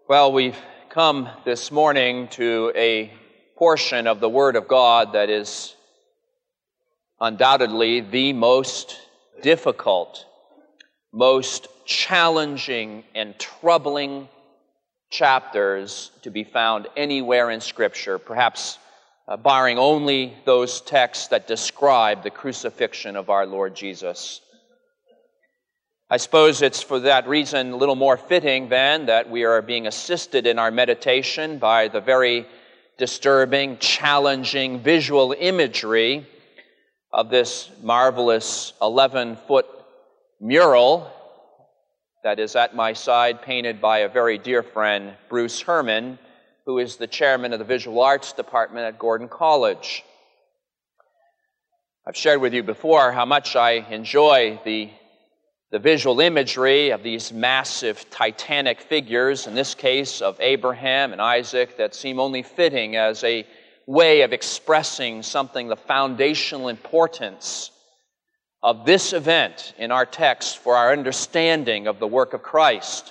Well, we've come this morning to a portion of the Word of God that is undoubtedly the most difficult, most challenging and troubling chapters to be found anywhere in Scripture, perhaps barring only those texts that describe the crucifixion of our Lord Jesus. I suppose it's for that reason a little more fitting then that we are being assisted in our meditation by the very disturbing, challenging visual imagery of this marvelous 11-foot mural that is at my side, painted by a very dear friend, Bruce Herman, who is the chairman of the Visual Arts Department at Gordon College. I've shared with you before how much I enjoy the visual imagery of these massive titanic figures, in this case of Abraham and Isaac, that seem only fitting as a way of expressing something, the foundational importance of this event in our text for our understanding of the work of Christ.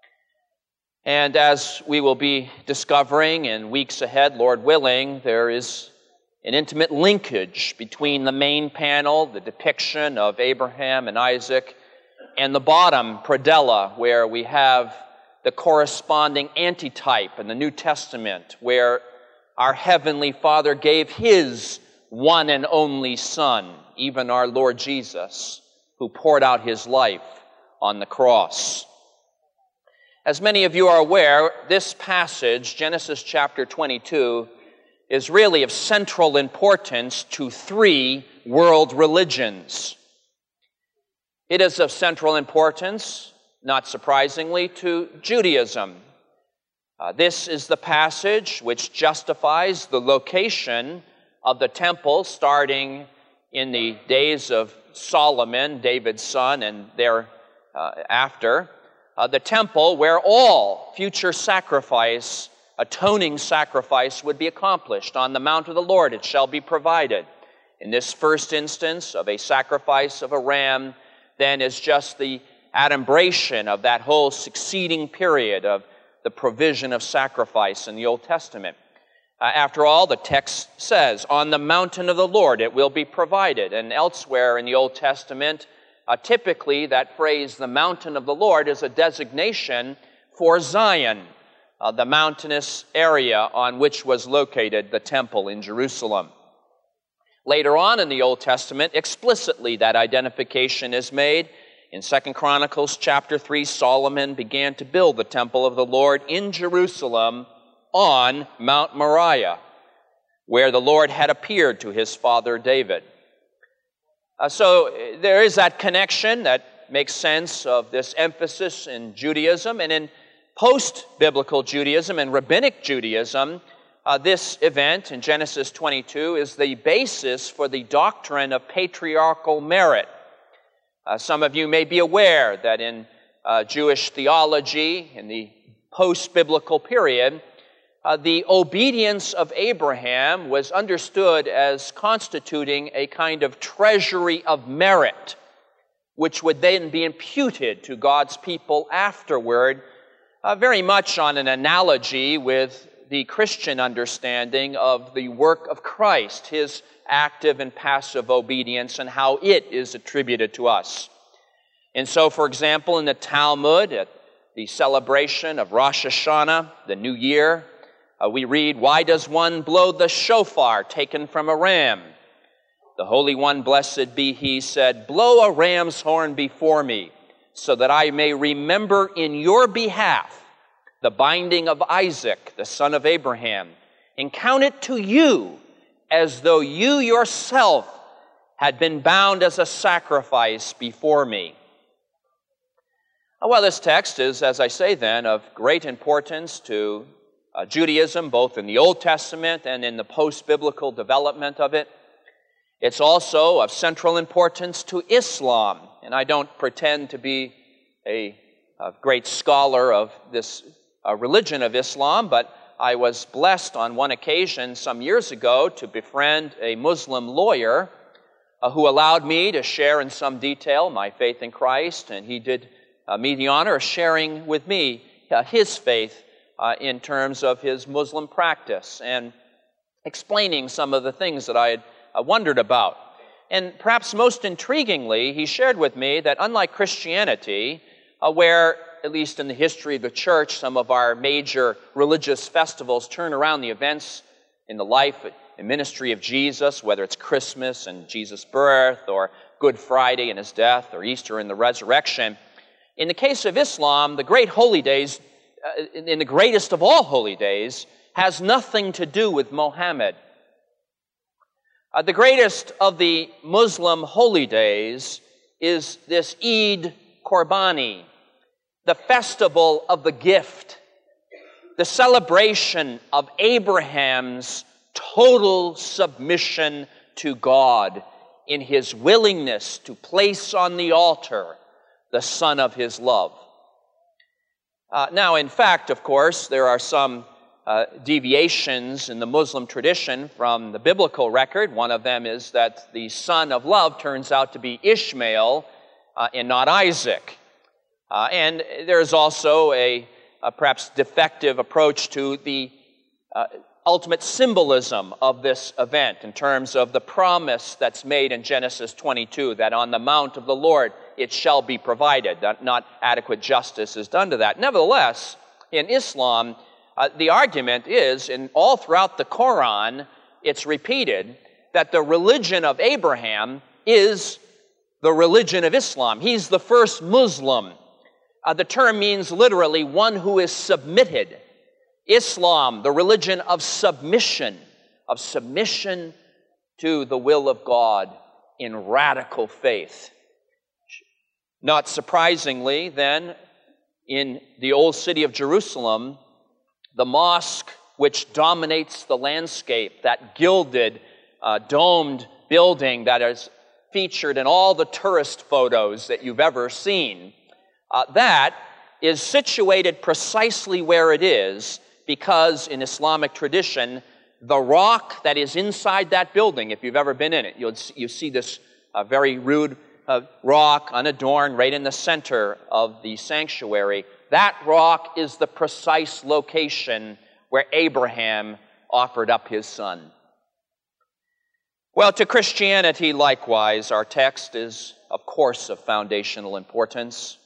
And as we will be discovering in weeks ahead, Lord willing, there is an intimate linkage between the main panel, the depiction of Abraham and Isaac, and the bottom predella, where we have the corresponding antitype in the New Testament, where our Heavenly Father gave His one and only Son, even our Lord Jesus, who poured out His life on the cross. As many of you are aware, this passage, Genesis chapter 22, is really of central importance to three world religions. It is of central importance, not surprisingly, to Judaism. This is the passage which justifies the location of the temple starting in the days of Solomon, David's son, and thereafter. The temple where all future sacrifice, atoning sacrifice, would be accomplished. On the mount of the Lord it shall be provided. In this first instance of a sacrifice of a ram, then is just the adumbration of that whole succeeding period of the provision of sacrifice in the Old Testament. After all, the text says, on the mountain of the Lord it will be provided. And elsewhere in the Old Testament, typically that phrase, the mountain of the Lord, is a designation for Zion, the mountainous area on which was located the temple in Jerusalem. Later on in the Old Testament, explicitly that identification is made. In 2 Chronicles chapter 3, Solomon began to build the temple of the Lord in Jerusalem on Mount Moriah, where the Lord had appeared to his father David. So there is that connection that makes sense of this emphasis in Judaism. And in post-biblical Judaism and rabbinic Judaism, this event in Genesis 22 is the basis for the doctrine of patriarchal merit. Some of you may be aware that in Jewish theology, in the post-biblical period, the obedience of Abraham was understood as constituting a kind of treasury of merit, which would then be imputed to God's people afterward, very much on an analogy with the Christian understanding of the work of Christ, His active and passive obedience, and how it is attributed to us. And so, for example, in the Talmud, at the celebration of Rosh Hashanah, the New Year, we read, why does one blow the shofar taken from a ram? The Holy One, blessed be He, said, blow a ram's horn before me, so that I may remember in your behalf the binding of Isaac, the son of Abraham, and count it to you as though you yourself had been bound as a sacrifice before me. Well, this text is, as I say then, of great importance to Judaism, both in the Old Testament and in the post-biblical development of it. It's also of central importance to Islam, and I don't pretend to be a great scholar of this religion of Islam, but I was blessed on one occasion some years ago to befriend a Muslim lawyer who allowed me to share in some detail my faith in Christ, and he did me the honor of sharing with me his faith in terms of his Muslim practice and explaining some of the things that I had wondered about. And perhaps most intriguingly, he shared with me that unlike Christianity, where, at least in the history of the church, some of our major religious festivals turn around the events in the life and ministry of Jesus, whether it's Christmas and Jesus' birth, or Good Friday and his death, or Easter and the resurrection. In the case of Islam, the great holy days, in the greatest of all holy days, has nothing to do with Muhammad. The greatest of the Muslim holy days is this Eid Qurbani, the festival of the gift, the celebration of Abraham's total submission to God in his willingness to place on the altar the son of his love. Now, in fact, of course, there are some deviations in the Muslim tradition from the biblical record. One of them is that the son of love turns out to be Ishmael and not Isaac. And there's also a perhaps defective approach to the ultimate symbolism of this event in terms of the promise that's made in Genesis 22, that on the mount of the Lord it shall be provided. Not adequate justice is done to that. Nevertheless, in Islam, the argument is, in all throughout the Quran, it's repeated that the religion of Abraham is the religion of Islam. He's the first Muslim. The term means literally one who is submitted. Islam, the religion of submission to the will of God in radical faith. Not surprisingly, then, in the old city of Jerusalem, the mosque which dominates the landscape, that gilded, domed building that is featured in all the tourist photos that you've ever seen, that is situated precisely where it is because in Islamic tradition, the rock that is inside that building, if you've ever been in it, you see this very rude rock unadorned right in the center of the sanctuary. That rock is the precise location where Abraham offered up his son. Well, to Christianity likewise, our text is, of course, of foundational importance.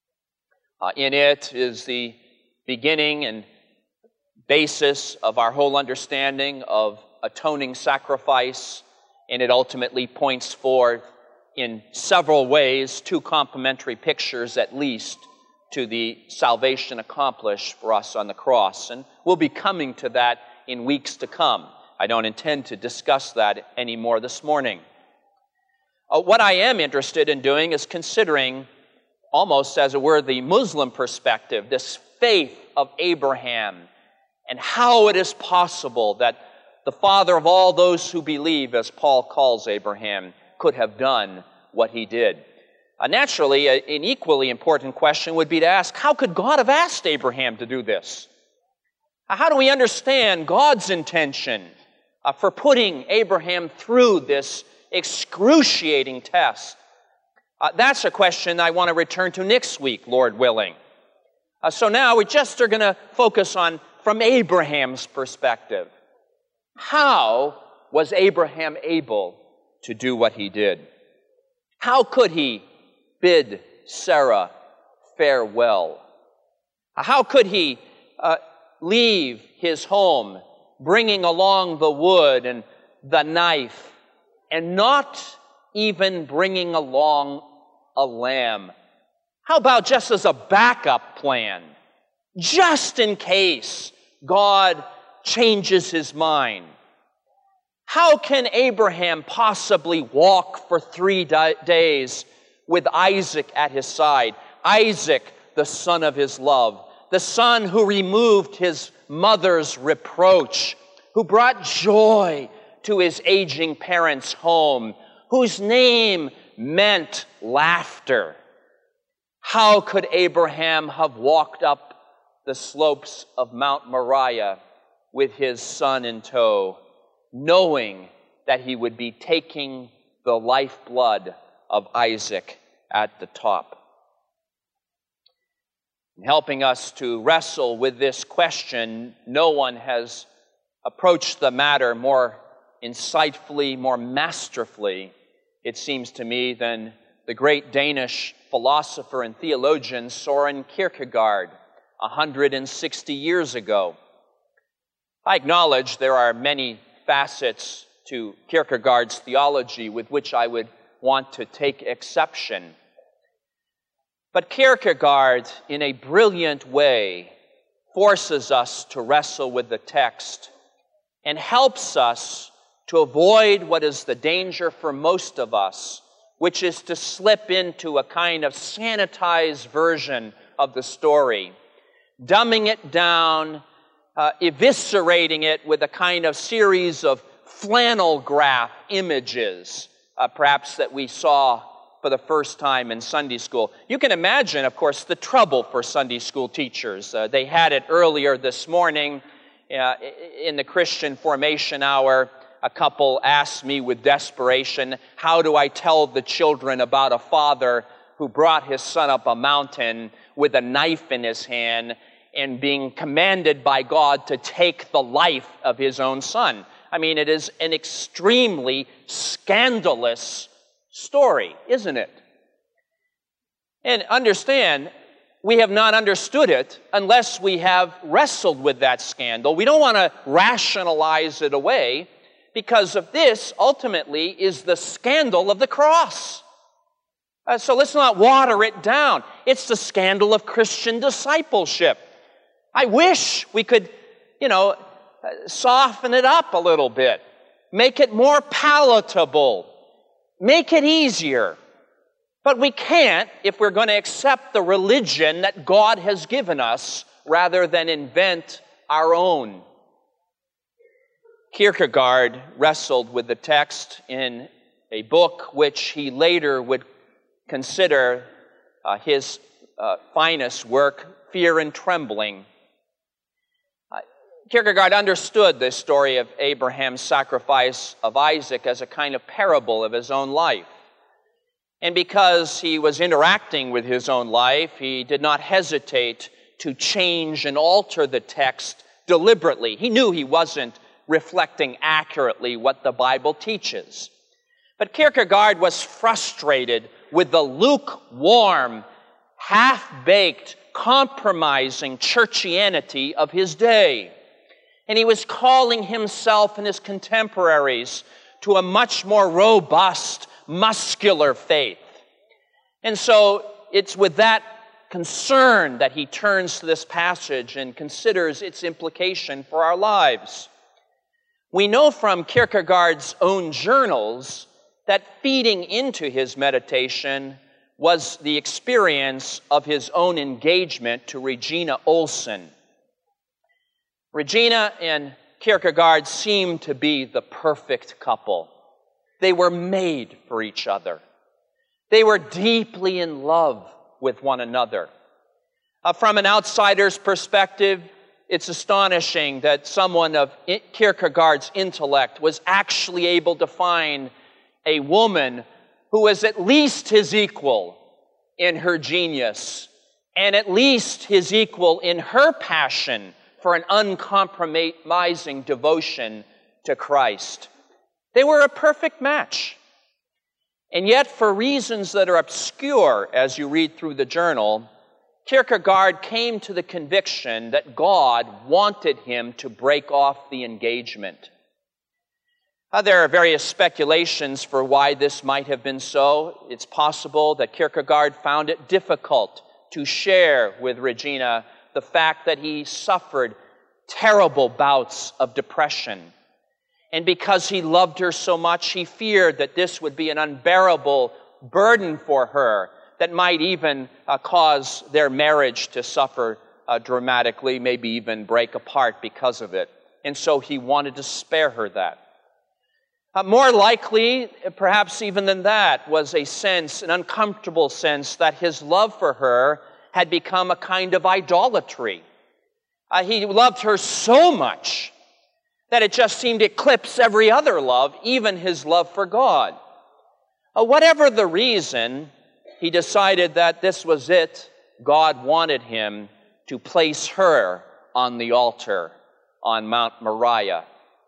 In it is the beginning and basis of our whole understanding of atoning sacrifice, and it ultimately points forth in several ways, two complementary pictures at least, to the salvation accomplished for us on the cross. And we'll be coming to that in weeks to come. I don't intend to discuss that anymore this morning. What I am interested in doing is considering, almost as it were, the Muslim perspective, this faith of Abraham, and how it is possible that the father of all those who believe, as Paul calls Abraham, could have done what he did. Naturally, an equally important question would be to ask, how could God have asked Abraham to do this? How do we understand God's intention for putting Abraham through this excruciating test? That's a question I want to return to next week, Lord willing. So now we just are going to focus on, from Abraham's perspective, how was Abraham able to do what he did? How could he bid Sarah farewell? How could he leave his home, bringing along the wood and the knife, and not even bringing along a lamb? How about just as a backup plan, just in case God changes his mind? How can Abraham possibly walk for 3 days with Isaac at his side? Isaac, the son of his love, the son who removed his mother's reproach, who brought joy to his aging parents' home, whose name meant laughter. How could Abraham have walked up the slopes of Mount Moriah with his son in tow, knowing that he would be taking the lifeblood of Isaac at the top? In helping us to wrestle with this question, no one has approached the matter more insightfully, more masterfully, it seems to me, than the great Danish philosopher and theologian Søren Kierkegaard 160 years ago. I acknowledge there are many facets to Kierkegaard's theology with which I would want to take exception. But Kierkegaard, in a brilliant way, forces us to wrestle with the text and helps us to avoid what is the danger for most of us, which is to slip into a kind of sanitized version of the story, dumbing it down, eviscerating it with a kind of series of flannel graph images, perhaps that we saw for the first time in Sunday school. You can imagine, of course, the trouble for Sunday school teachers. They had it earlier this morning in the Christian formation hour. A couple asked me with desperation, how do I tell the children about a father who brought his son up a mountain with a knife in his hand and being commanded by God to take the life of his own son? I mean, it is an extremely scandalous story, isn't it? And understand, we have not understood it unless we have wrestled with that scandal. We don't want to rationalize it away, because of this, ultimately, is the scandal of the cross. So let's not water it down. It's the scandal of Christian discipleship. I wish we could, soften it up a little bit, make it more palatable, make it easier. But we can't if we're going to accept the religion that God has given us rather than invent our own. Kierkegaard wrestled with the text in a book which he later would consider his finest work, Fear and Trembling. Kierkegaard understood this story of Abraham's sacrifice of Isaac as a kind of parable of his own life. And because he was interacting with his own life, he did not hesitate to change and alter the text deliberately. He knew he wasn't reflecting accurately what the Bible teaches. But Kierkegaard was frustrated with the lukewarm, half-baked, compromising churchianity of his day. And he was calling himself and his contemporaries to a much more robust, muscular faith. And so it's with that concern that he turns to this passage and considers its implication for our lives. We know from Kierkegaard's own journals that feeding into his meditation was the experience of his own engagement to Regina Olsen. Regina and Kierkegaard seemed to be the perfect couple. They were made for each other. They were deeply in love with one another. From an outsider's perspective, it's astonishing that someone of Kierkegaard's intellect was actually able to find a woman who was at least his equal in her genius and at least his equal in her passion for an uncompromising devotion to Christ. They were a perfect match. And yet, for reasons that are obscure as you read through the journal, Kierkegaard came to the conviction that God wanted him to break off the engagement. There are various speculations for why this might have been so. It's possible that Kierkegaard found it difficult to share with Regina the fact that he suffered terrible bouts of depression. And because he loved her so much, he feared that this would be an unbearable burden for her that might even cause their marriage to suffer dramatically, maybe even break apart because of it. And so he wanted to spare her that. More likely, perhaps even than that, was a sense, an uncomfortable sense, that his love for her had become a kind of idolatry. He loved her so much that it just seemed to eclipse every other love, even his love for God. Whatever the reason, he decided that this was it. God wanted him to place her on the altar on Mount Moriah.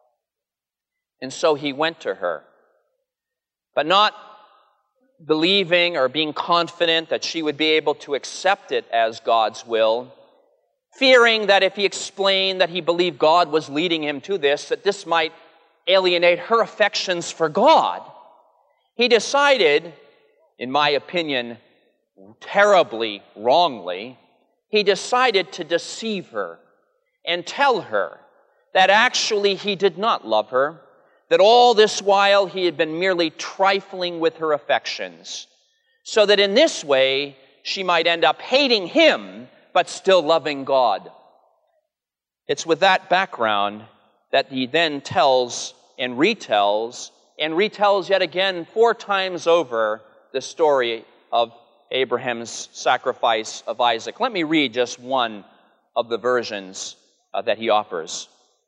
And so he went to her, but not believing or being confident that she would be able to accept it as God's will, fearing that if he explained that he believed God was leading him to this, that this might alienate her affections for God. He decided, in my opinion, terribly wrongly, he decided to deceive her and tell her that actually he did not love her, that all this while he had been merely trifling with her affections, so that in this way she might end up hating him but still loving God. It's with that background that he then tells and retells yet again 4 times over the story of Abraham's sacrifice of Isaac. Let me read just one of the versions that he offers.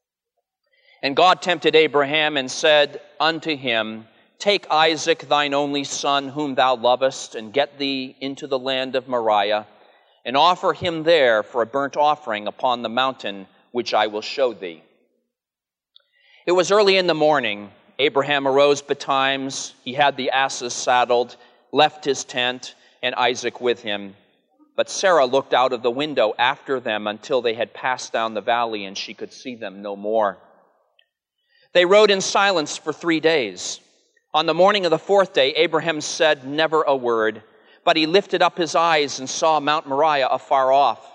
And God tempted Abraham and said unto him, Take Isaac thine only son, whom thou lovest, and get thee into the land of Moriah, and offer him there for a burnt offering upon the mountain which I will show thee. It was early in the morning. Abraham arose betimes. He had the asses saddled, left his tent, and Isaac with him. But Sarah looked out of the window after them until they had passed down the valley, and she could see them no more. They rode in silence for 3 days. On the morning of the 4th day, Abraham said never a word, but he lifted up his eyes and saw Mount Moriah afar off.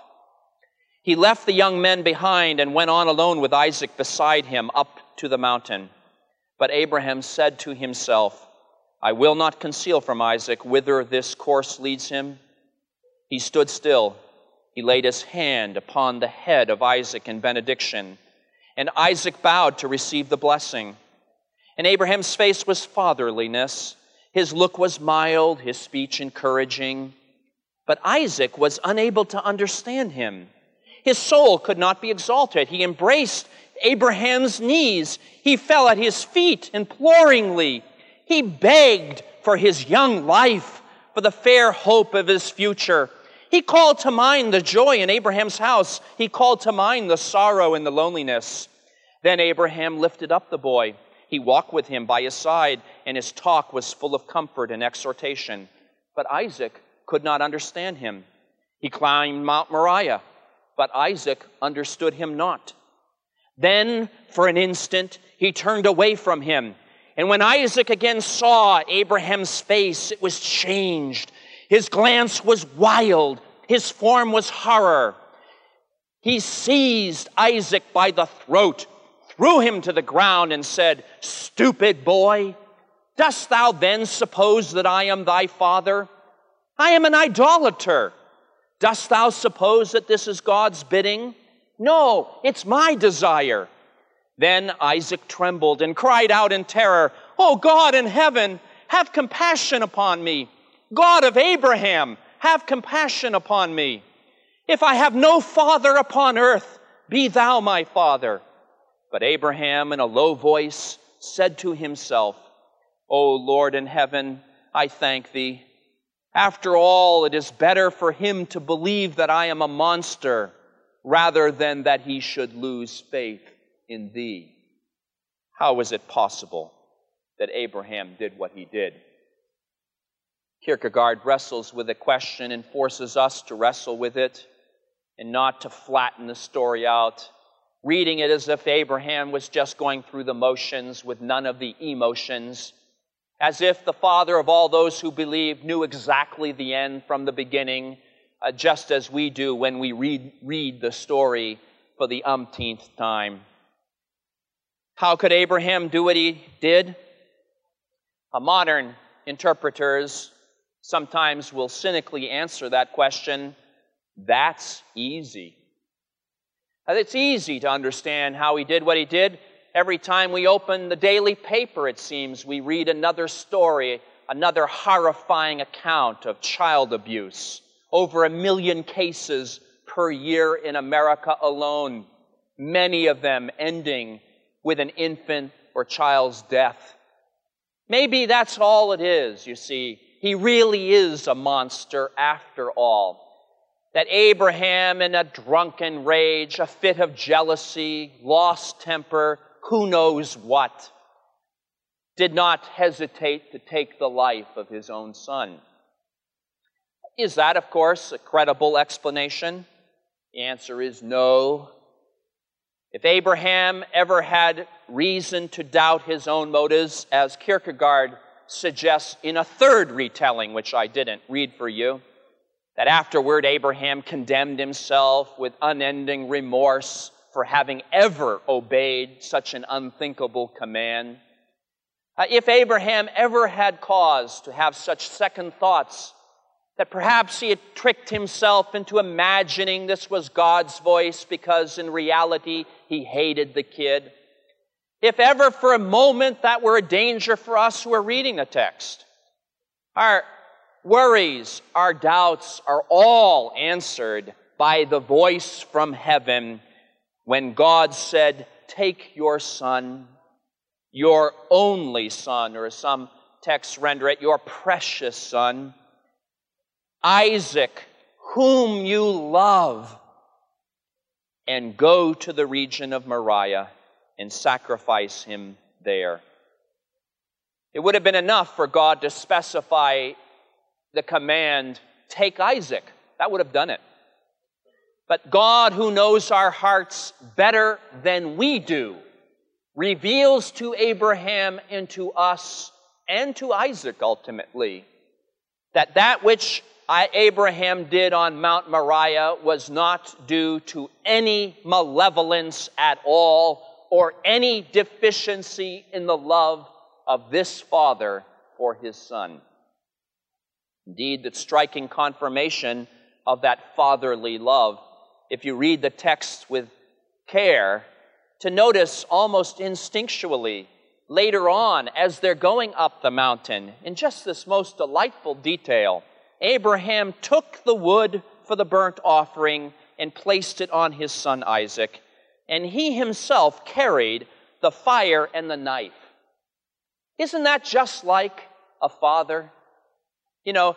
He left the young men behind and went on alone with Isaac beside him up to the mountain. But Abraham said to himself, I will not conceal from Isaac whither this course leads him. He stood still. He laid his hand upon the head of Isaac in benediction, and Isaac bowed to receive the blessing. And Abraham's face was fatherliness. His look was mild, his speech encouraging. But Isaac was unable to understand him. His soul could not be exalted. He embraced Abraham's knees. He fell at his feet imploringly. He begged for his young life, for the fair hope of his future. He called to mind the joy in Abraham's house. He called to mind the sorrow and the loneliness. Then Abraham lifted up the boy. He walked with him by his side, and his talk was full of comfort and exhortation. But Isaac could not understand him. He climbed Mount Moriah, but Isaac understood him not. Then, for an instant, he turned away from him. And when Isaac again saw Abraham's face, it was changed. His glance was wild. His form was horror. He seized Isaac by the throat, threw him to the ground, and said, Stupid boy, dost thou then suppose that I am thy father? I am an idolater. Dost thou suppose that this is God's bidding? No, it's my desire. Then Isaac trembled and cried out in terror, O God in heaven, have compassion upon me. God of Abraham, have compassion upon me. If I have no father upon earth, be thou my father. But Abraham, in a low voice, said to himself, O Lord in heaven, I thank thee. After all, it is better for him to believe that I am a monster rather than that he should lose faith in thee. How is it possible that Abraham did what he did? Kierkegaard wrestles with the question and forces us to wrestle with it and not to flatten the story out, reading it as if Abraham was just going through the motions with none of the emotions, as if the father of all those who believe knew exactly the end from the beginning, just as we do when we read the story for the umpteenth time. How could Abraham do what he did? Modern interpreters sometimes will cynically answer that question, that's easy. It's easy to understand how he did what he did. Every time we open the daily paper, it seems, we read another story, another horrifying account of child abuse. Over 1 million cases per year in America alone, many of them ending with an infant or child's death. Maybe that's all it is, you see. He really is a monster after all. that Abraham, in a drunken rage, a fit of jealousy, lost temper, who knows what, did not hesitate to take the life of his own son. Is that, of course, a credible explanation? The answer is no. If Abraham ever had reason to doubt his own motives, as Kierkegaard suggests in a third retelling, which I didn't read for you, that afterward Abraham condemned himself with unending remorse for having ever obeyed such an unthinkable command. If Abraham ever had cause to have such second thoughts, that perhaps he had tricked himself into imagining this was God's voice because in reality he hated the kid. If ever for a moment that were a danger for us who are reading the text, our worries, our doubts are all answered by the voice from heaven when God said, "Take your son, your only son," or as some texts render it, "your precious son, Isaac, whom you love, and go to the region of Moriah and sacrifice him there." It would have been enough for God to specify the command, "Take Isaac." That would have done it. But God, who knows our hearts better than we do, reveals to Abraham and to us and to Isaac ultimately that which Abraham did on Mount Moriah was not due to any malevolence at all or any deficiency in the love of this father for his son. Indeed, the striking confirmation of that fatherly love, if you read the text with care, to notice almost instinctually later on as they're going up the mountain, in just this most delightful detail, Abraham took the wood for the burnt offering and placed it on his son Isaac, and he himself carried the fire and the knife. Isn't that just like a father? You know,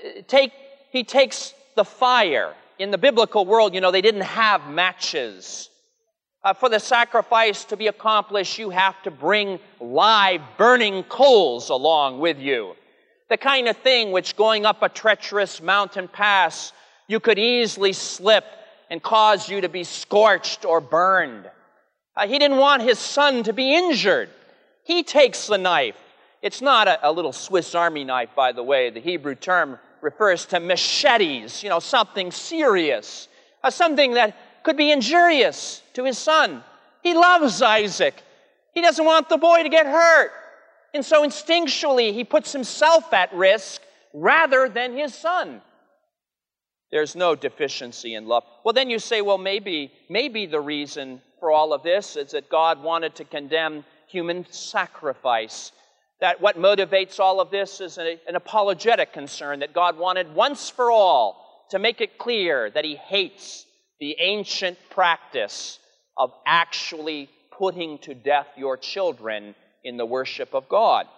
he takes the fire. In the biblical world, you know, they didn't have matches. For the sacrifice to be accomplished, you have to bring live, burning coals along with you. The kind of thing which going up a treacherous mountain pass, you could easily slip and cause you to be scorched or burned. He didn't want his son to be injured. He takes the knife. It's not a little Swiss Army knife, by the way. The Hebrew term refers to machetes, you know, something serious, something that could be injurious to his son. He loves Isaac. He doesn't want the boy to get hurt. And so instinctually, he puts himself at risk rather than his son. There's no deficiency in love. Well, then you say, well, maybe the reason for all of this is that God wanted to condemn human sacrifice. That what motivates all of this is an apologetic concern, that God wanted once for all to make it clear that he hates the ancient practice of actually putting to death your children in the worship of God.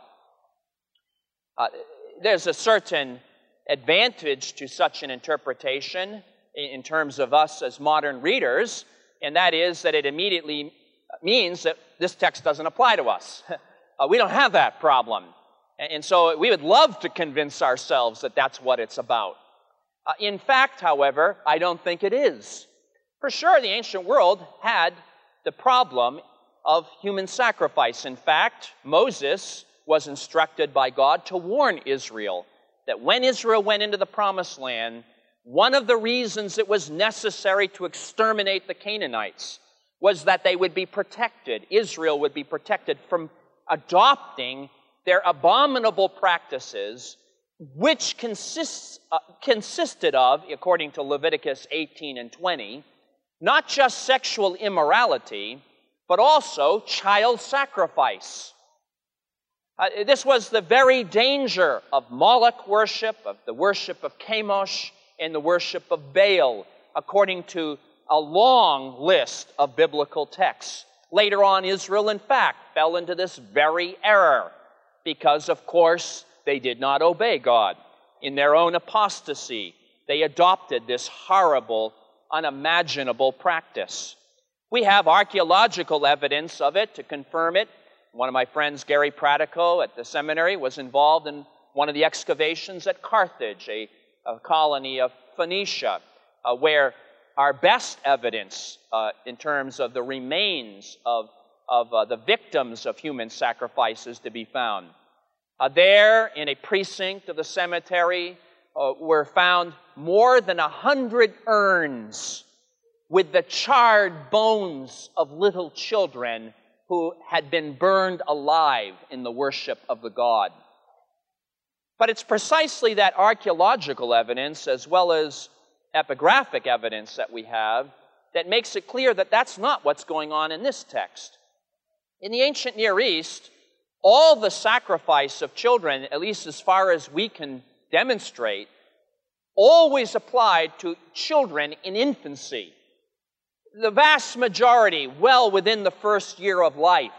There's a certain advantage to such an interpretation in terms of us as modern readers, and that is that it immediately means that this text doesn't apply to us. We don't have that problem. And so we would love to convince ourselves that that's what it's about. In fact, however, I don't think it is. For sure, the ancient world had the problem of human sacrifice. In fact, Moses was instructed by God to warn Israel that when Israel went into the Promised Land, one of the reasons it was necessary to exterminate the Canaanites was that they would be protected. Israel would be protected from adopting their abominable practices, which consisted of, according to Leviticus 18 and 20, not just sexual immorality, but also child sacrifice. This was the very danger of Moloch worship, of the worship of Chemosh, and the worship of Baal, according to a long list of biblical texts. Later on, Israel, in fact, fell into this very error because, of course, they did not obey God. In their own apostasy, they adopted this horrible, unimaginable practice. We have archaeological evidence of it to confirm it. One of my friends, Gary Pratico, at the seminary, was involved in one of the excavations at Carthage, a colony of Phoenicia, where our best evidence in terms of the remains of the victims of human sacrifices to be found. There, in a precinct of the cemetery, were found more than 100 urns with the charred bones of little children who had been burned alive in the worship of the god. But it's precisely that archaeological evidence, as well as epigraphic evidence that we have, that makes it clear that that's not what's going on in this text. In the ancient Near East, all the sacrifice of children, at least as far as we can demonstrate, always applied to children in infancy. The vast majority well within the first year of life.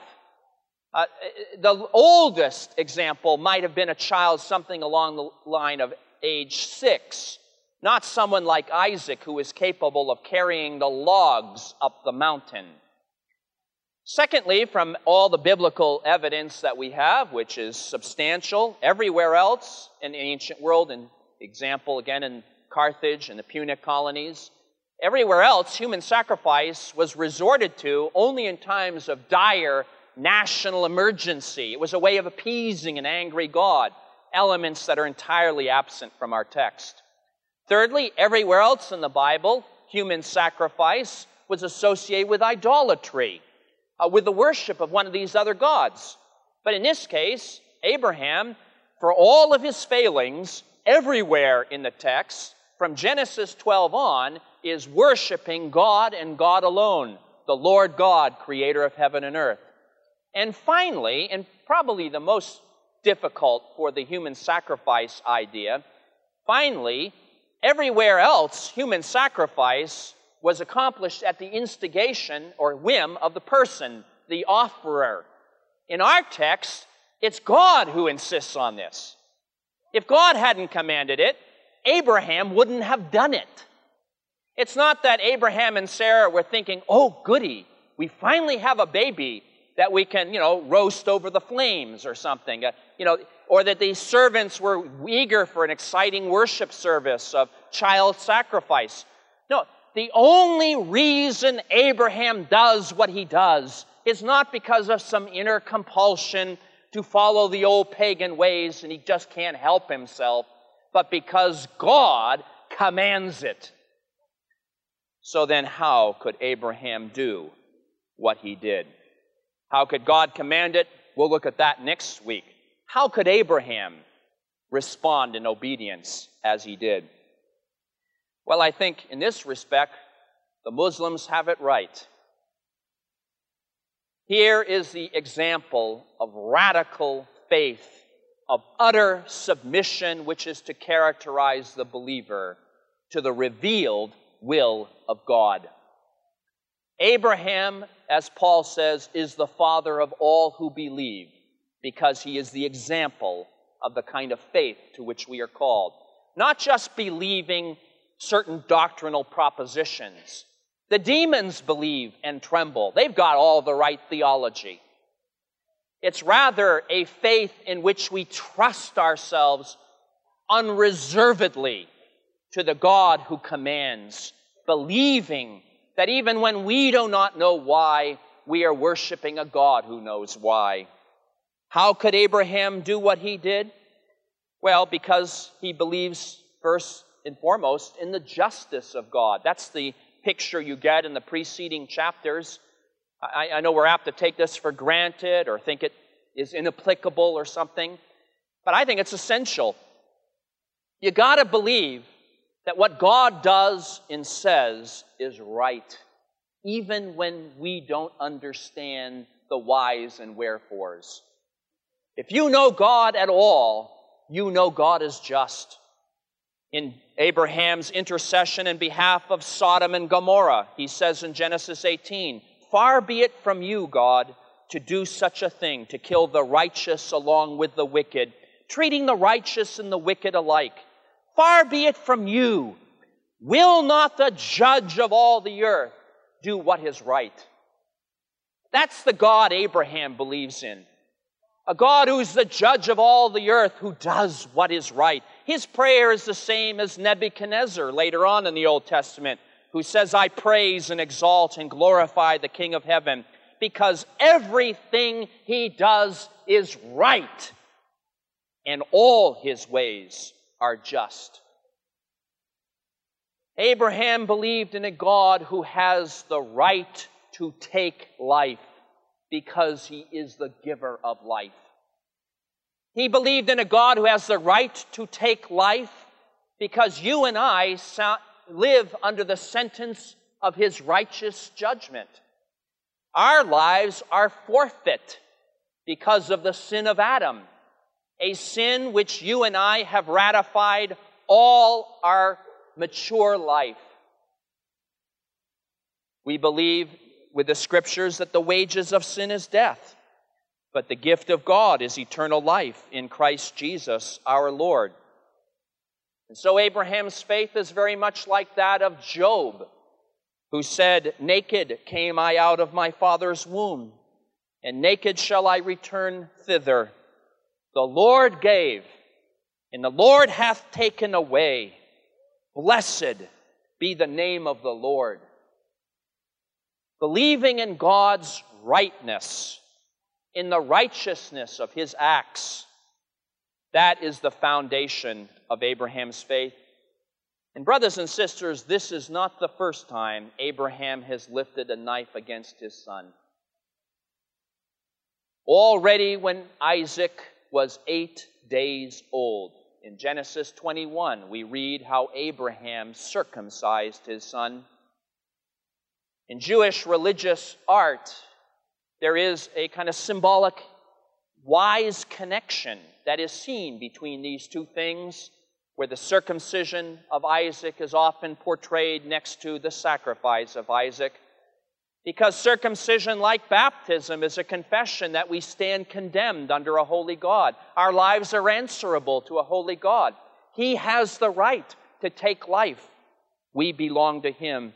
The oldest example might have been a child something along the line of age 6, not someone like Isaac who is capable of carrying the logs up the mountain. Secondly, from all the biblical evidence that we have, which is substantial, everywhere else in the ancient world, an example again in Carthage and the Punic colonies, everywhere else human sacrifice was resorted to only in times of dire national emergency. It was a way of appeasing an angry God, elements that are entirely absent from our text. Thirdly, everywhere else in the Bible, human sacrifice was associated with idolatry, with the worship of one of these other gods. But in this case, Abraham, for all of his failings, everywhere in the text, from Genesis 12 on, is worshiping God and God alone, the Lord God, creator of heaven and earth. And finally, and probably the most difficult for the human sacrifice idea, finally, everywhere else, human sacrifice was accomplished at the instigation or whim of the person, the offerer. In our text, it's God who insists on this. If God hadn't commanded it, Abraham wouldn't have done it. It's not that Abraham and Sarah were thinking, oh, goody, we finally have a baby that we can, roast over the flames or something, or that these servants were eager for an exciting worship service of child sacrifice. No, the only reason Abraham does what he does is not because of some inner compulsion to follow the old pagan ways and he just can't help himself, but because God commands it. So then how could Abraham do what he did? How could God command it? We'll look at that next week. How could Abraham respond in obedience as he did? Well, I think in this respect, the Muslims have it right. Here is the example of radical faith, of utter submission, which is to characterize the believer to the revealed will of God. Abraham, as Paul says, is the father of all who believe, because he is the example of the kind of faith to which we are called. Not just believing certain doctrinal propositions. The demons believe and tremble. They've got all the right theology. It's rather a faith in which we trust ourselves unreservedly to the God who commands, believing that even when we do not know why, we are worshiping a God who knows why. How could Abraham do what he did? Well, because he believes first and foremost in the justice of God. That's the picture you get in the preceding chapters. I know we're apt to take this for granted or think it is inapplicable or something, but I think it's essential. You got to believe that what God does and says is right, even when we don't understand the whys and wherefores. If you know God at all, you know God is just. In Abraham's intercession in behalf of Sodom and Gomorrah, he says in Genesis 18, "Far be it from you, God, to do such a thing, to kill the righteous along with the wicked, treating the righteous and the wicked alike. Far be it from you. Will not the judge of all the earth do what is right? That's the God Abraham believes in. A God who's the judge of all the earth, who does what is right. His prayer is the same as Nebuchadnezzar later on in the Old Testament, who says, I praise and exalt and glorify the King of heaven, because everything he does is right, and all his ways are just. Abraham believed in a God who has the right to take life, because he is the giver of life. He believed in a God who has the right to take life because you and I live under the sentence of his righteous judgment. Our lives are forfeit because of the sin of Adam, a sin which you and I have ratified all our mature life. We believe with the Scriptures that the wages of sin is death, but the gift of God is eternal life in Christ Jesus our Lord. And so Abraham's faith is very much like that of Job, who said, naked came I out of my father's womb, and naked shall I return thither. The Lord gave, and the Lord hath taken away. Blessed be the name of the Lord. Believing in God's rightness, in the righteousness of his acts, that is the foundation of Abraham's faith. And brothers and sisters, this is not the first time Abraham has lifted a knife against his son. Already when Isaac was 8 days old, in Genesis 21, we read how Abraham circumcised his son. In Jewish religious art, there is a kind of symbolic, wise connection that is seen between these two things, where the circumcision of Isaac is often portrayed next to the sacrifice of Isaac. Because circumcision, like baptism, is a confession that we stand condemned under a holy God. Our lives are answerable to a holy God. He has the right to take life. We belong to him.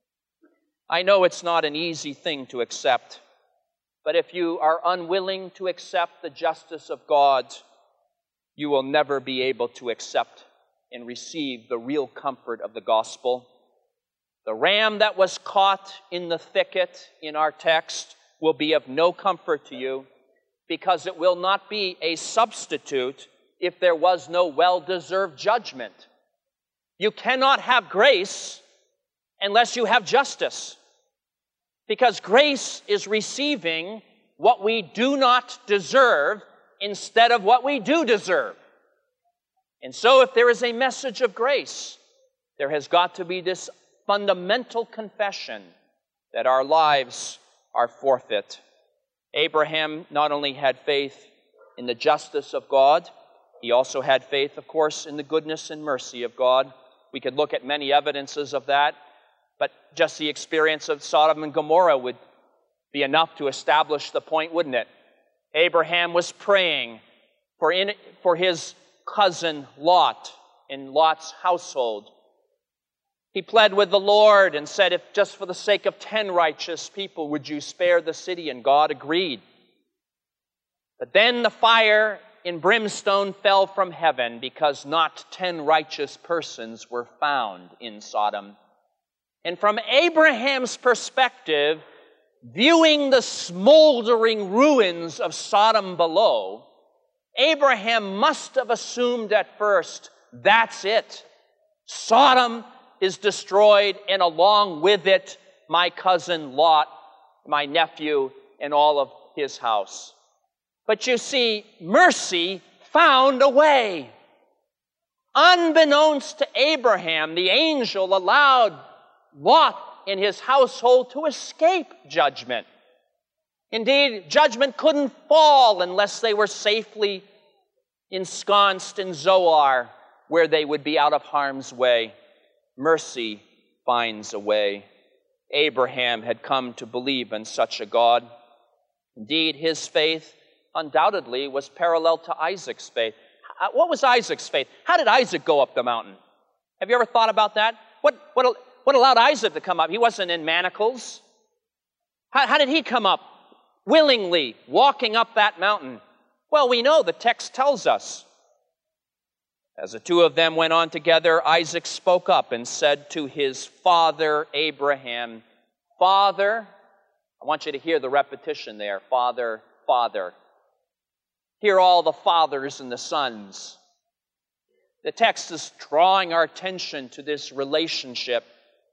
I know it's not an easy thing to accept, but if you are unwilling to accept the justice of God, you will never be able to accept and receive the real comfort of the gospel. The ram that was caught in the thicket in our text will be of no comfort to you, because it will not be a substitute if there was no well-deserved judgment. You cannot have grace unless you have justice, because grace is receiving what we do not deserve instead of what we do deserve. And so if there is a message of grace, there has got to be this fundamental confession that our lives are forfeit. Abraham not only had faith in the justice of God, he also had faith, of course, in the goodness and mercy of God. We could look at many evidences of that, but just the experience of Sodom and Gomorrah would be enough to establish the point, wouldn't it? Abraham was praying for his cousin Lot in Lot's household. He pled with the Lord and said, if just for the sake of 10 righteous people would you spare the city, and God agreed. But then the fire in brimstone fell from heaven, because not 10 righteous persons were found in Sodom. And from Abraham's perspective, viewing the smoldering ruins of Sodom below, Abraham must have assumed at first, that's it. Sodom is destroyed, and along with it, my cousin Lot, my nephew, and all of his house. But you see, mercy found a way. Unbeknownst to Abraham, the angel allowed Lot and his household to escape judgment. Indeed, judgment couldn't fall unless they were safely ensconced in Zoar, where they would be out of harm's way. Mercy finds a way. Abraham had come to believe in such a God. Indeed, his faith undoubtedly was parallel to Isaac's faith. What was Isaac's faith? How did Isaac go up the mountain? Have you ever thought about that? What allowed Isaac to come up? He wasn't in manacles. How did he come up willingly, walking up that mountain? Well, we know the text tells us. As the two of them went on together, Isaac spoke up and said to his father Abraham, Father, I want you to hear the repetition there, Father, Father. Hear all the fathers and the sons. The text is drawing our attention to this relationship.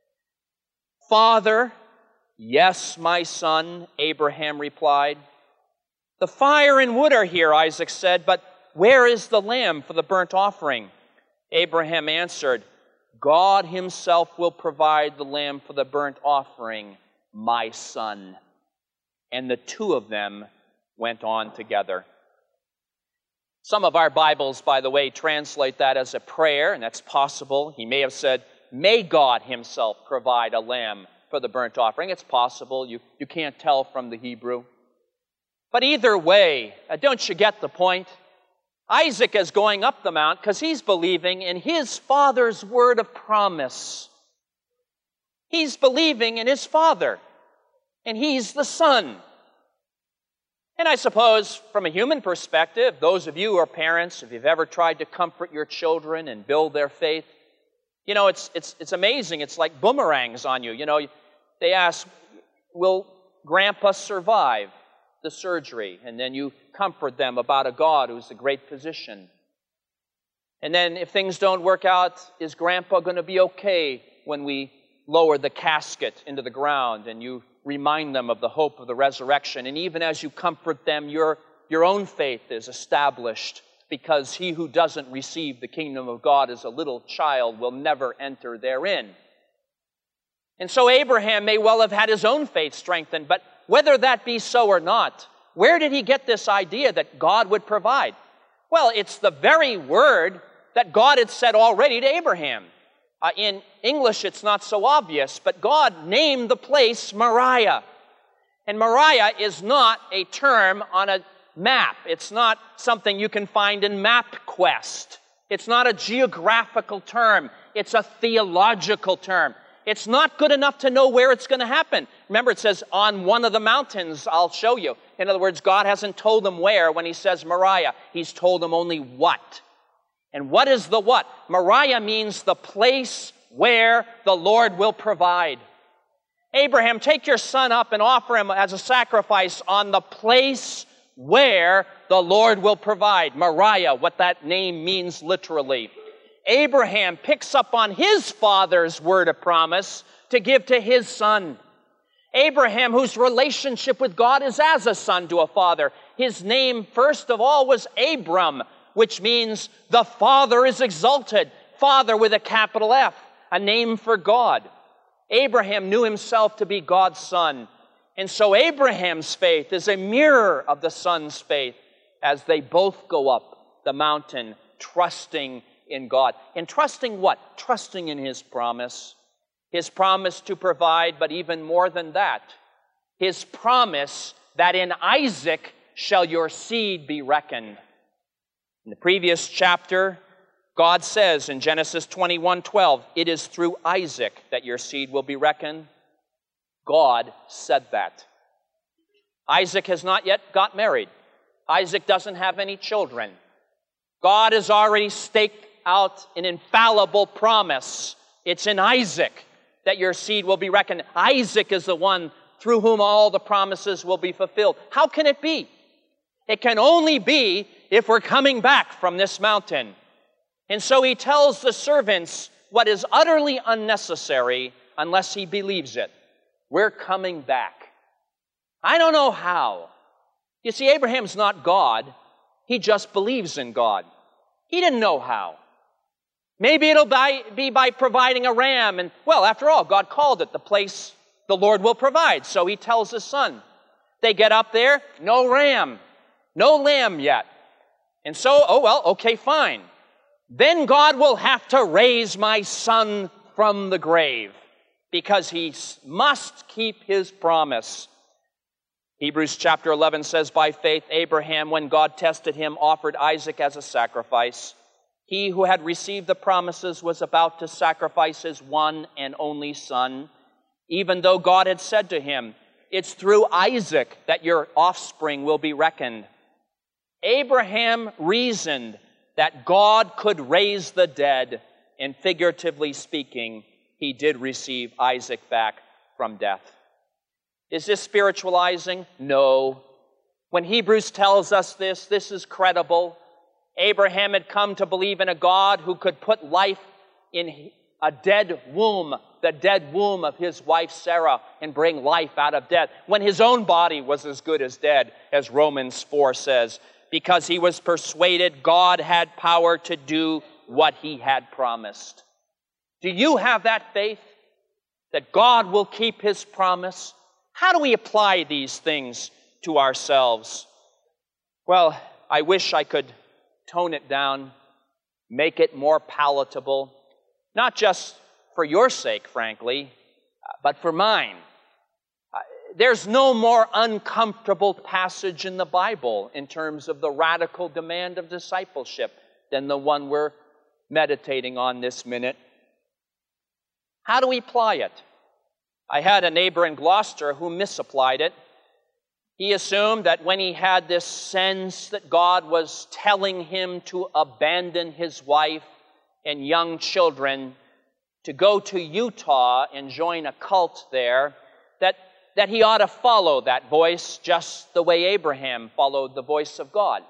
Father, yes, my son, Abraham replied. The fire and wood are here, Isaac said, but where is the lamb for the burnt offering? Abraham answered, God himself will provide the lamb for the burnt offering, my son. And the two of them went on together. Some of our Bibles, by the way, translate that as a prayer, and that's possible. He may have said, may God himself provide a lamb for the burnt offering. It's possible. You can't tell from the Hebrew. But either way, don't you get the point? Isaac is going up the mount because he's believing in his father's word of promise. He's believing in his father, and he's the son. And I suppose from a human perspective, those of you who are parents, if you've ever tried to comfort your children and build their faith, you know, it's amazing. It's like boomerangs on you. You know, they ask, will Grandpa survive the surgery? And then you comfort them about a God who's a great physician. And then if things don't work out, is Grandpa going to be okay when we lower the casket into the ground? And you remind them of the hope of the resurrection. And even as you comfort them, your own faith is established, because he who doesn't receive the kingdom of God as a little child will never enter therein. And so Abraham may well have had his own faith strengthened, but whether that be so or not, where did he get this idea that God would provide? Well, it's the very word that God had said already to Abraham. In English, it's not so obvious, but God named the place Moriah. And Moriah is not a term on a map. It's not something you can find in MapQuest. It's not a geographical term. It's a theological term. It's not good enough to know where it's going to happen. Remember, it says, on one of the mountains, I'll show you. In other words, God hasn't told them where when he says Moriah. He's told them only what. And what is the what? Moriah means the place where the Lord will provide. Abraham, take your son up and offer him as a sacrifice on the place where the Lord will provide. Moriah, what that name means literally. Abraham picks up on his father's word of promise to give to his son. Abraham, whose relationship with God is as a son to a father. His name, first of all, was Abram, which means the Father is exalted. Father with a capital F, a name for God. Abraham knew himself to be God's son. And so Abraham's faith is a mirror of the son's faith as they both go up the mountain, trusting in God. And trusting what? Trusting in his promise. His promise to provide, but even more than that, his promise that in Isaac shall your seed be reckoned. In the previous chapter, God says in Genesis 21:12, it is through Isaac that your seed will be reckoned. God said that. Isaac has not yet got married. Isaac doesn't have any children. God has already staked out an infallible promise. It's in Isaac that your seed will be reckoned. Isaac is the one through whom all the promises will be fulfilled. How can it be? It can only be if we're coming back from this mountain. And so he tells the servants what is utterly unnecessary unless he believes it. We're coming back. I don't know how. You see, Abraham's not God. He just believes in God. He didn't know how. Maybe it'll be by providing a ram. And, well, after all, God called it the place the Lord will provide. So he tells his son. They get up there, no ram, no lamb yet. And so, oh well, okay, fine. Then God will have to raise my son from the grave because he must keep his promise. Hebrews chapter 11 says, by faith Abraham, when God tested him, offered Isaac as a sacrifice. He who had received the promises was about to sacrifice his one and only son, even though God had said to him, it's through Isaac that your offspring will be reckoned. Abraham reasoned that God could raise the dead, and figuratively speaking, he did receive Isaac back from death. Is this spiritualizing? No. When Hebrews tells us this is credible. Abraham had come to believe in a God who could put life in a dead womb, the dead womb of his wife Sarah, and bring life out of death, when his own body was as good as dead, as Romans 4 says, because he was persuaded God had power to do what he had promised. Do you have that faith that God will keep his promise? How do we apply these things to ourselves? Well, I wish I could tone it down, make it more palatable, not just for your sake, frankly, but for mine. There's no more uncomfortable passage in the Bible in terms of the radical demand of discipleship than the one we're meditating on this minute. How do we apply it? I had a neighbor in Gloucester who misapplied it. He assumed that when he had this sense that God was telling him to abandon his wife and young children, to go to Utah and join a cult there, that he ought to follow that voice just the way Abraham followed the voice of God.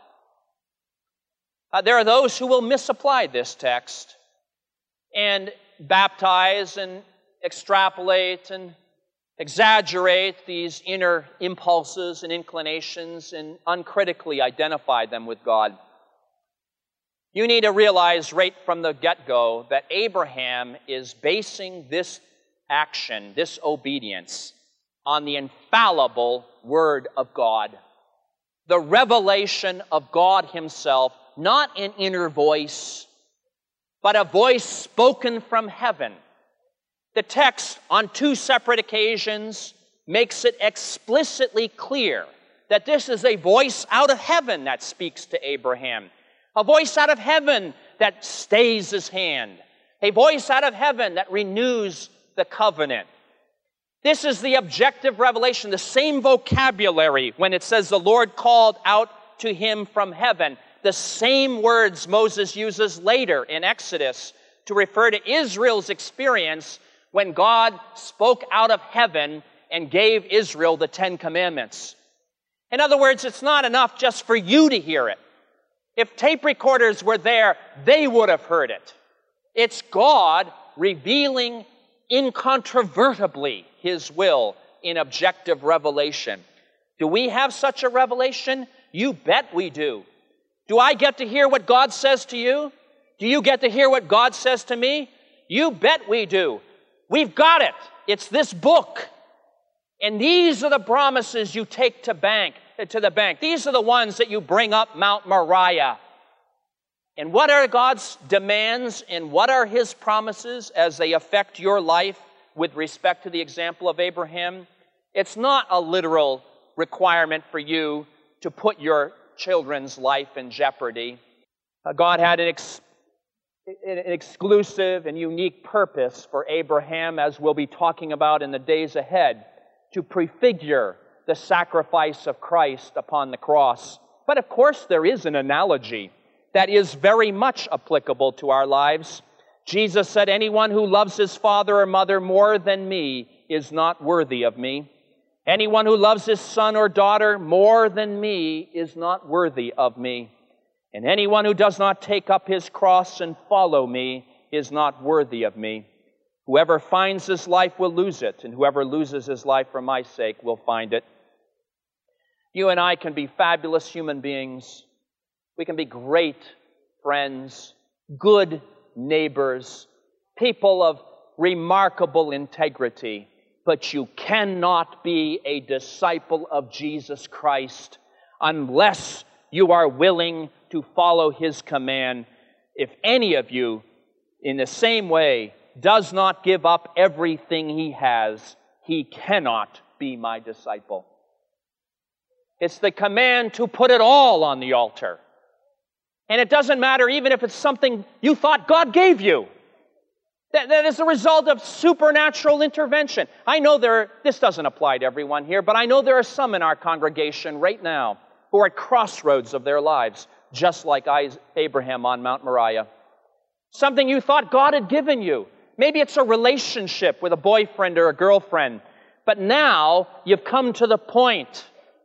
There are those who will misapply this text and baptize and extrapolate and exaggerate these inner impulses and inclinations and uncritically identify them with God. You need to realize right from the get-go that Abraham is basing this action, this obedience, on the infallible Word of God. The revelation of God Himself, not an inner voice, but a voice spoken from heaven. The text, on 2 separate occasions, makes it explicitly clear that this is a voice out of heaven that speaks to Abraham. A voice out of heaven that stays his hand. A voice out of heaven that renews the covenant. This is the objective revelation, the same vocabulary when it says the Lord called out to him from heaven. The same words Moses uses later in Exodus to refer to Israel's experience when God spoke out of heaven and gave Israel the 10 Commandments. In other words, it's not enough just for you to hear it. If tape recorders were there, they would have heard it. It's God revealing incontrovertibly His will in objective revelation. Do we have such a revelation? You bet we do. Do I get to hear what God says to you? Do you get to hear what God says to me? You bet we do. We've got it. It's this book. And these are the promises you take to the bank. These are the ones that you bring up Mount Moriah. And what are God's demands and what are His promises as they affect your life with respect to the example of Abraham? It's not a literal requirement for you to put your children's life in jeopardy. God had an exclusive and unique purpose for Abraham, as we'll be talking about in the days ahead, to prefigure the sacrifice of Christ upon the cross. But of course there is an analogy that is very much applicable to our lives. Jesus said, anyone who loves his father or mother more than me is not worthy of me. Anyone who loves his son or daughter more than me is not worthy of me. And anyone who does not take up his cross and follow me is not worthy of me. Whoever finds his life will lose it, and whoever loses his life for my sake will find it. You and I can be fabulous human beings. We can be great friends, good neighbors, people of remarkable integrity, but you cannot be a disciple of Jesus Christ unless you are willing to follow His command. If any of you, in the same way, does not give up everything he has, he cannot be my disciple. It's the command to put it all on the altar. And it doesn't matter even if it's something you thought God gave you. That is a result of supernatural intervention. I know this doesn't apply to everyone here, but I know there are some in our congregation right now who are at crossroads of their lives, just like Abraham on Mount Moriah. Something you thought God had given you. Maybe it's a relationship with a boyfriend or a girlfriend, but now you've come to the point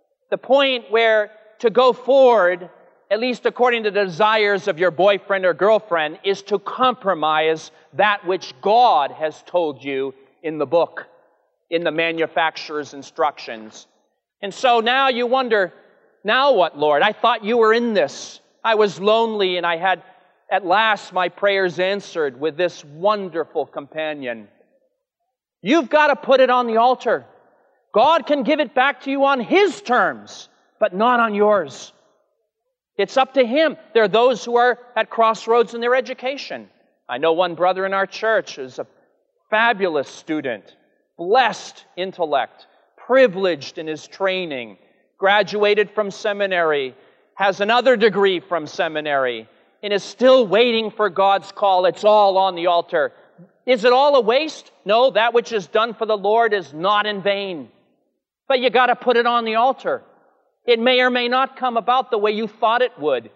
where to go forward, at least according to the desires of your boyfriend or girlfriend, is to compromise that which God has told you in the book, in the manufacturer's instructions. And so now you wonder, now what, Lord? I thought you were in this. I was lonely and I had at last my prayers answered with this wonderful companion. You've got to put it on the altar. God can give it back to you on His terms, but not on yours. It's up to Him. There are those who are at crossroads in their education. I know one brother in our church is a fabulous student, blessed intellect, privileged in his training, graduated from seminary, has another degree from seminary, and is still waiting for God's call. It's all on the altar. Is it all a waste? No, that which is done for the Lord is not in vain. But you got to put it on the altar. It may or may not come about the way you thought it would.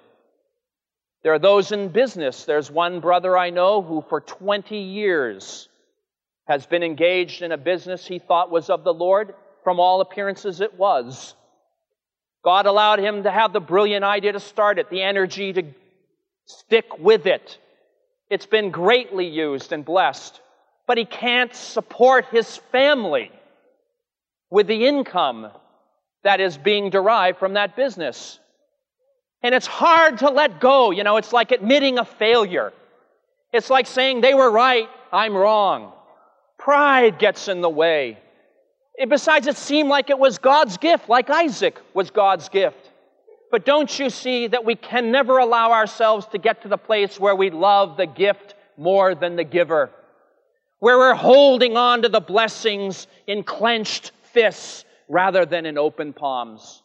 There are those in business. There's one brother I know who for 20 years has been engaged in a business he thought was of the Lord. From all appearances, it was. God allowed him to have the brilliant idea to start it, the energy to stick with it. It's been greatly used and blessed. But he can't support his family with the income that is being derived from that business. And it's hard to let go. You know, it's like admitting a failure. It's like saying they were right, I'm wrong. Pride gets in the way. Besides, it seemed like it was God's gift, like Isaac was God's gift. But don't you see that we can never allow ourselves to get to the place where we love the gift more than the giver? Where we're holding on to the blessings in clenched fists rather than in open palms.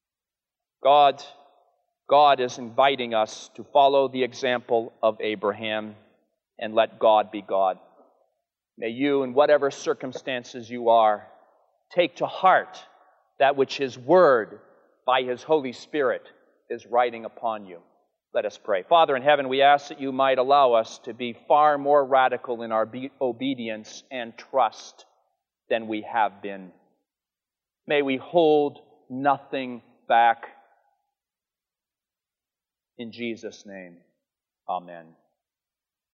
God is inviting us to follow the example of Abraham and let God be God. May you, in whatever circumstances you are, take to heart that which His Word, by His Holy Spirit, is writing upon you. Let us pray. Father in heaven, we ask that you might allow us to be far more radical in our obedience and trust than we have been. May we hold nothing back. In Jesus' name, amen.